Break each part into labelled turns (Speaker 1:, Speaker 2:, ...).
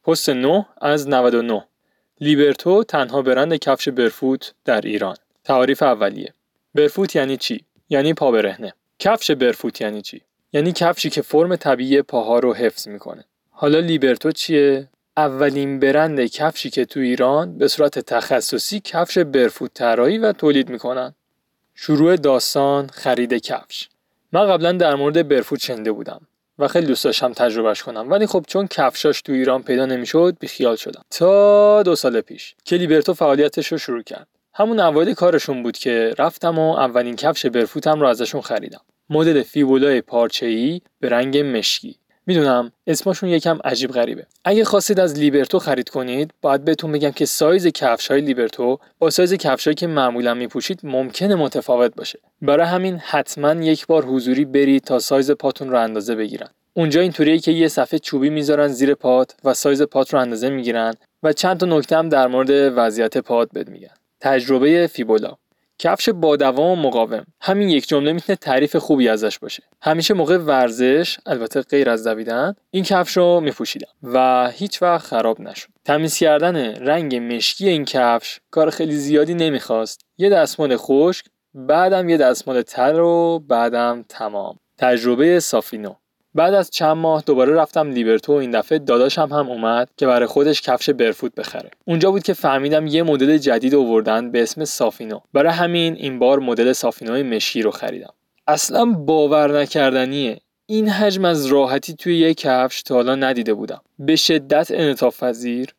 Speaker 1: پست 9 از 99. لیبرتو تنها برند کفش برفوت در ایران. تعاریف اولیه. برفوت یعنی چی؟ یعنی پا برهنه. کفش برفوت یعنی چی؟ یعنی کفشی که فرم طبیعی پاها رو حفظ میکنه. حالا لیبرتو چیه؟ اولین برند کفشی که تو ایران به صورت تخصصی کفش برفوت طراحی و تولید میکنن. شروع داستان خرید کفش. من قبلا در مورد برفوت شنیده بودم و خیلی دوست داشتم تجربهش کنم، ولی خب چون کفشاش تو ایران پیدا نمیشد بیخیال شدم تا 2 سال پیش که لیبرتو فعالیتش رو شروع کرد. همون اوایل کارشون بود که رفتم و اولین کفش برفوتم رو ازشون خریدم. مدل فیبولای پارچه‌ای به رنگ مشکی. میدونم اسمشون یکم عجیب غریبه. اگه خواستید از لیبرتو خرید کنید، باید بهتون بگم که سایز کفش‌های لیبرتو با سایز کفشایی که معمولا میپوشید ممکنه متفاوت باشه. برای همین حتما یک بار حضوری برید تا سایز پاتون رو اندازه بگیرن. اونجا اینطوریه که یه صفحه چوبی میذارن زیر پات و سایز پات رو اندازه میگیرن و چند تا نکته هم در مورد وضعیت پات بهت میگن. تجربه فیبولا. کفش با دوام و مقاوم. همین یک جمله میتونه تعریف خوبی ازش باشه. همیشه موقع ورزش، البته غیر از دویدن، این کفش رو میپوشیدم و هیچ وقت خراب نشد. تمیز کردن رنگ مشکی این کفش کار خیلی زیادی نمیخواست. یه دستمال خشک، بعدم یه دستمال تر و بعدم تمام. تجربه سافینو. بعد از چند ماه دوباره رفتم لیبرتو و این دفعه داداشم هم اومد که برای خودش کفش برفوت بخره. اونجا بود که فهمیدم یه مدل جدید آوردن به اسم سافینو. برای همین این بار مدل سافینوی مشکی رو خریدم. اصلا باور نکردنیه. این حجم از راحتی توی یه کفش تا حالا ندیده بودم. به شدت انعطاف پذیر،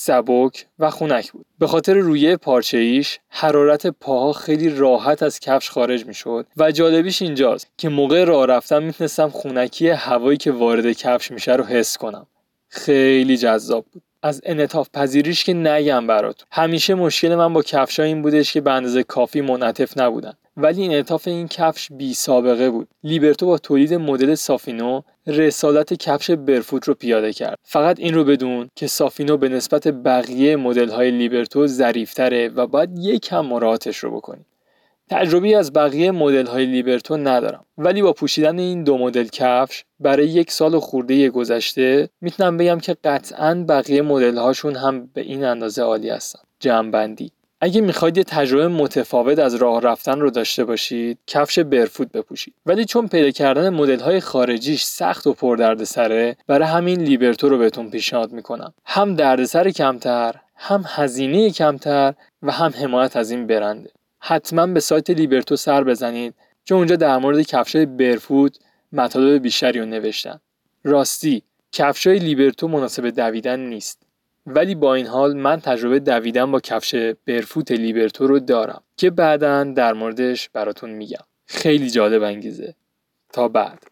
Speaker 1: سبک و خنک بود. به خاطر رویه پارچه‌ایش حرارت پاها خیلی راحت از کفش خارج میشد و جالبیش اینجاست که موقع راه رفتن میتونستم خنکی هوایی که وارد کفش میشه رو حس کنم. خیلی جذاب بود. از انعطاف پذیریش که نگم براتون. همیشه مشکل من با کفشا این بودش که به اندازه کافی منعطف نبودن، ولی انعطاف این کفش بی سابقه بود. لیبرتو با تولید مدل سافینو رسالت کفش برفوت رو پیاده کرد. فقط این رو بدون که سافینو به نسبت بقیه مدل‌های لیبرتو ظریف‌تره و باید یکم مراعاتش رو بکنید. تجربی از بقیه مدل‌های لیبرتو ندارم، ولی با پوشیدن این 2 مدل کفش برای 1 سال خورده گذشته میتونم بگم که قطعاً بقیه مدل‌هاشون هم به این اندازه عالی هستن. جمع‌بندی: اگه میخواید یه تجربه متفاوت از راه رفتن رو داشته باشید، کفش برفوت بپوشید. ولی چون پیدا کردن مدل‌های خارجیش سخت و پردردسره، برای همین لیبرتو رو بهتون پیشنهاد میکنم. هم دردسر کمتر، هم هزینه کمتر و هم حمایت از این برنده. حتما به سایت لیبرتو سر بزنید چون اونجا در مورد کفش‌های برفوت مطالب بیشتری رو نوشتن. راستی کفش‌های لیبرتو مناسب دویدن نیست، ولی با این حال من تجربه دویدن با کفش برفوت لیبرتو رو دارم که بعداً در موردش براتون میگم. خیلی جالب انگیزه. تا بعد.